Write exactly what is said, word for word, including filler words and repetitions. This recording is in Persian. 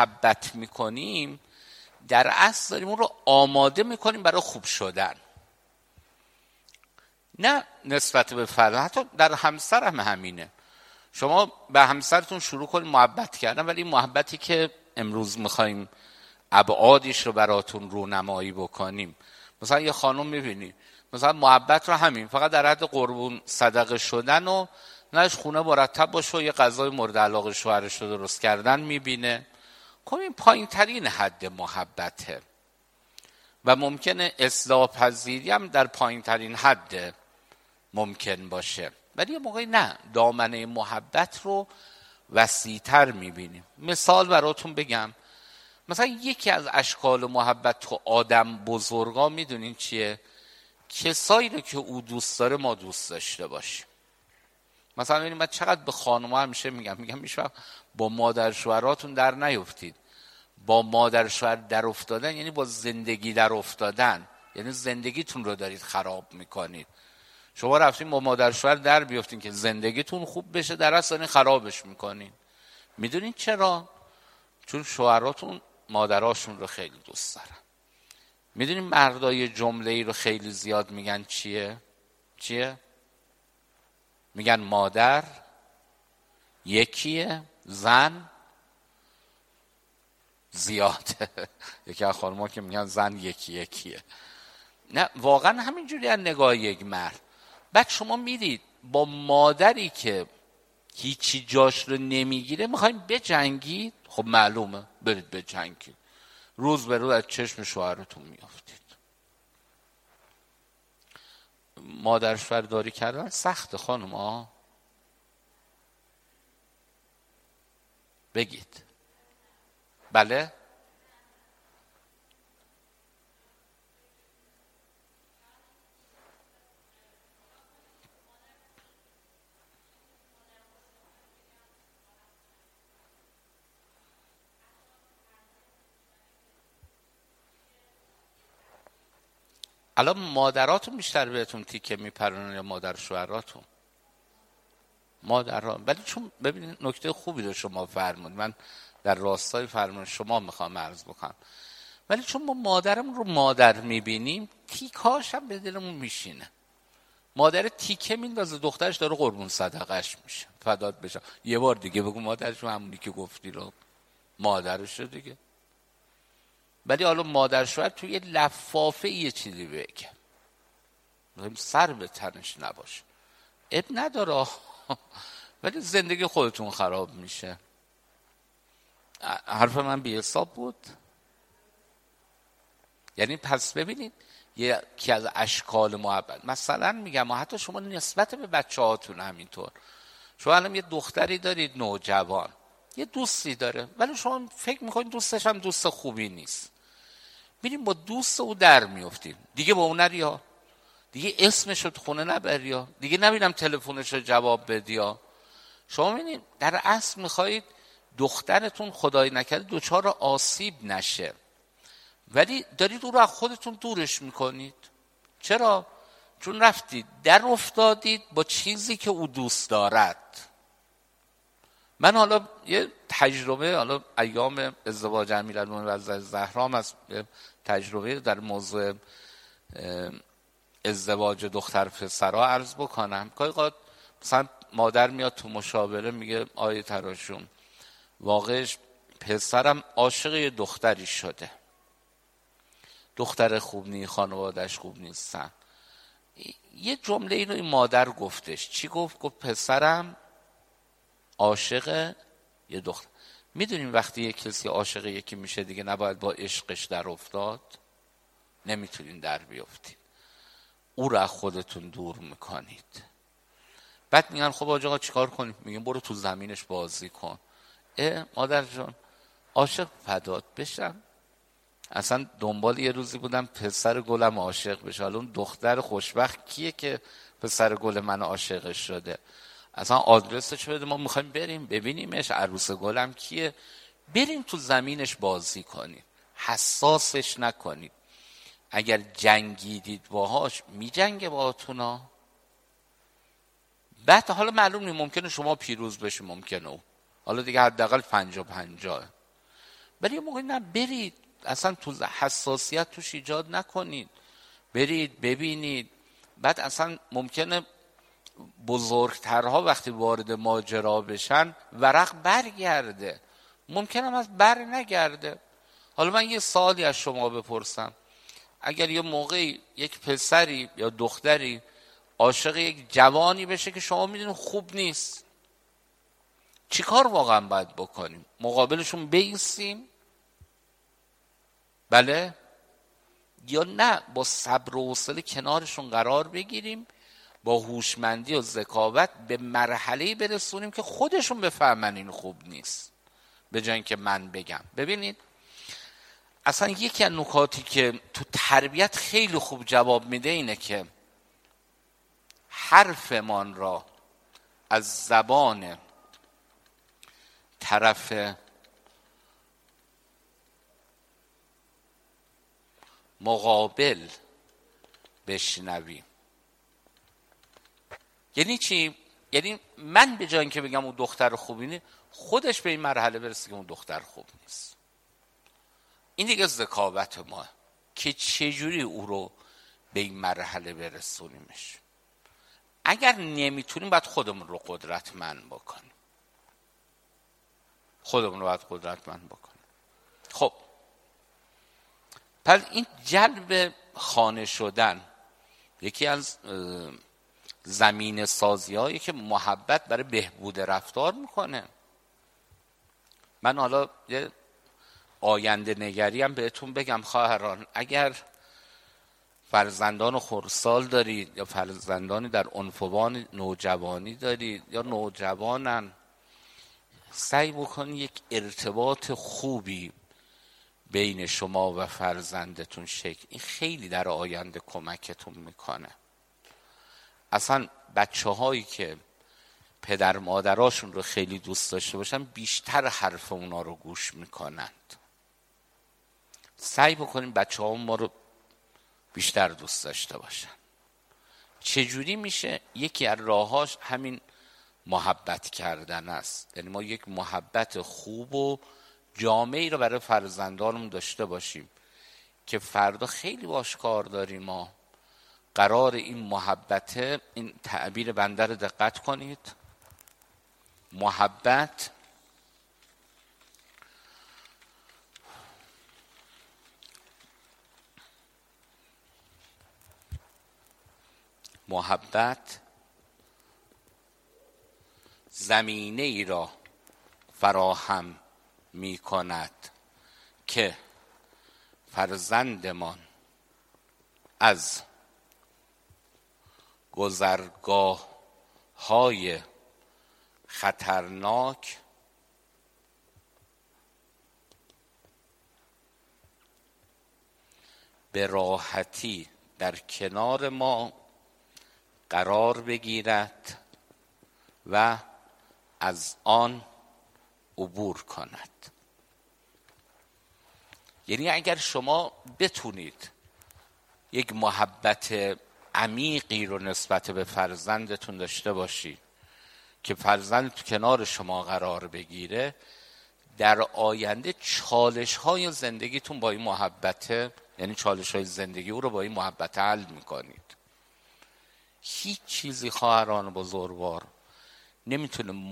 محبت میکنیم در اصل داریم اون رو آماده میکنیم برای خوب شدن. نه نسبت به فرد، حتی در همسر هم همینه. شما به همسرتون شروع کنید محبت کردن، ولی محبتی که امروز میخوایم ابعادش رو براتون رونمایی بکنیم، مثلا یه خانم میبینی مثلا محبت رو همین فقط در حد قربون صدقه شدن و نهش خونه مرتب باشه و یه غذای مورد علاقه شوهرش رو درست کردن میبینه. خب این پایین ترین حد محبته و ممکنه اصلاح پذیری هم در پایین ترین حد ممکن باشه، ولی یه موقعی نه، دامنه محبت رو وسیع‌تر میبینیم. مثال براتون بگم، مثلا یکی از اشکال محبت تو آدم بزرگا میدونین چیه؟ کسایی رو که او دوست داره ما دوست داشته باشیم. مثلا ببینید من چقدر به خانم‌ها همیشه میگم میگم میشه با مادر شوهراتون در نیفتید. با مادر شوهر در افتادن یعنی با زندگی در افتادن، یعنی زندگیتون رو دارید خراب میکنید. شما رفتین با مادر شوهر در بیافتین که زندگیتون خوب بشه، در اصل خرابش میکنین. میدونین چرا؟ چون شوهراتون مادراشون رو خیلی دوست دارن. میدونین مردای جمله ای رو خیلی زیاد میگن چیه؟ چیه؟ میگن مادر یکیه، زن زیاده. یکی از خانم‌ها که میگن زن یکی یکیه. نه واقعا همینجوری از نگاه یک مرد. بعد شما میدید با مادری که هیچی جاش رو نمیگیره میخوایم بجنگید، خب معلومه برید بجنگید، روز به روز از چشم شوهرتون میافتید. مادر شوهرداری کردن سخته خانم ها، بگید بله. الان مادراتون بیشتر بهتون تیکه میپرونن یا مادر شوهراتون؟ مادرها. ولی چون ببینید نکته خوبی رو شما فرمودید، من در راستای فرمان شما میخوام عرض بکنم، ولی چون ما مادرم رو مادر میبینیم تیکاش هم به دلمون میشینه. مادر تیکه میندازه دخترش داره قربون صدقش میشه، فدات بشه. یه بار دیگه بگو مادرش همونی که گفتی رو مادرشه دیگه. ولی حالا مادر شاید توی لفافه یه چیزی بگه، سر به تنش نباشه، اب نداره ولی زندگی خودتون خراب میشه. حرف من بی حساب بود؟ یعنی پس ببینید یکی از اشکال محبت، مثلا میگم حتی شما نسبت به بچه هاتون همینطور. شما الان یه دختری دارید نوجوان، یه دوستی داره، ولی شما فکر میکنید دوستش هم دوست خوبی نیست، میریم با دوست او در میافتیم، دیگه با اون نریا، دیگه اسمش رو خونه نبریا، دیگه نبینم تلفنش رو جواب بدیا. شما میبینید در اصل میخواهید دخترتون خدای نکرده دوچار آسیب نشه، ولی دارید او رو از خودتون دورش میکنید. چرا؟ چون رفتید در افتادید با چیزی که او دوست دارد. من حالا یه تجربه، حالا ایام ازدواج امیرالمومنین و زهرا از تجربه در موضوع ازدواج دختر پسرها عرض بکنم. گاهی اوقات مثلا مادر میاد تو مشاوره میگه آیه تراشون واقعش پسرم عاشق یه دختری شده، دختر خوب نی، خانواده‌اش خوب نیستن. یه جمله اینو این مادر گفتش. چی گفت؟ گفت پسرم عاشق یه دختر. میدونیم وقتی یک کسی عاشق یکی میشه دیگه نباید با عشقش در افتاد، نمیتونین در بیافتین، او رو از خودتون دور میکنید. بعد میگن خب آقا چیکار کنیم؟ میگن برو تو زمینش بازی کن. اه مادر جان عاشق فدات بشم، اصلا دنبال یه روزی بودم پسر گلم عاشق بشه، حالا اون دختر خوشبخت کیه که پسر گل من عاشق شده؟ اصلا آدرسش بده، ما میخوایم بریم ببینیمش، عروس گلم کیه، بریم تو زمینش بازی کنیم، حساسش نکنید. اگر جنگیدید باهاش میجنگه باهاتونا. بعد حالا معلوم نیست، ممکنه شما پیروز بشی ممکنه او، حالا دیگه حداقل پنجا پنجاه. ولی یه موقعی نه، برید اصلا تو حساسیت توش ایجاد نکنید، برید ببینید. بعد اصلا ممکنه بزرگترها وقتی وارد ماجرا بشن ورق برگرده، ممکنه هم از بر نگرده. حالا من یه سوالی از شما بپرسم، اگر یه موقعی یک پسری یا دختری عاشق یک جوانی بشه که شما میدونید خوب نیست، چی کار واقعا باید بکنیم؟ مقابلشون بایستیم؟ بله؟ یا نه با صبر و حوصله کنارشون قرار بگیریم، با هوشمندی و ذکاوت به مرحله‌ای برسونیم که خودشون بفهمن این خوب نیست، به جای اینکه من بگم. ببینید اصلا یکی از نکاتی که تو تربیت خیلی خوب جواب میده اینه که حرفمان را از زبان طرف مقابل بشنویم. یعنی چی؟ یعنی من به جای اینکه بگم اون دختر خوبی نیست، خودش به این مرحله برسه که اون دختر خوب نیست. این دیگه ذکاوت ما که چجوری او رو به این مرحله برسونیمش. اگر نمیتونیم باید خودمون رو قدرتمند بکنیم، خودمون رو باید قدرتمند بکنیم. خب پس این جلب خانه شدن یکی از زمین سازی هایی که محبت برای بهبود رفتار میکنه. من حالا یه آینده نگری هم بهتون بگم خواهران، اگر فرزندان خردسال دارید یا فرزندانی در عنفوان نوجوانی دارید یا نوجوانن، سعی بکنید یک ارتباط خوبی بین شما و فرزندتون شکل. این خیلی در آینده کمکتون میکنه. اصلا بچه هایی که پدر مادراشون رو خیلی دوست داشته باشن بیشتر حرف اونا رو گوش میکنند. سعی بکنیم بچه ها ما رو بیشتر دوست داشته باشن. چجوری میشه؟ یکی از راهاش همین محبت کردن است. یعنی ما یک محبت خوب و جامعی رو برای فرزندانمون داشته باشیم که فردا خیلی باش کار داریم. ما قرار این محبت، این تعبیر بنده رو دقت کنید، محبت محبت زمینه ای را فراهم می کند که فرزندمان از گذرگاه های خطرناک به راحتی در کنار ما قرار بگیرد و از آن عبور کند. یعنی اگر شما بتونید یک محبت عمیقی رو نسبت به فرزندتون داشته باشید که فرزند تو کنار شما قرار بگیره، در آینده چالش های زندگیتون با این محبت، یعنی چالش های زندگی او رو با این محبت حل میکنید. هیچ چیزی خواهران بزرگوار نمیتونه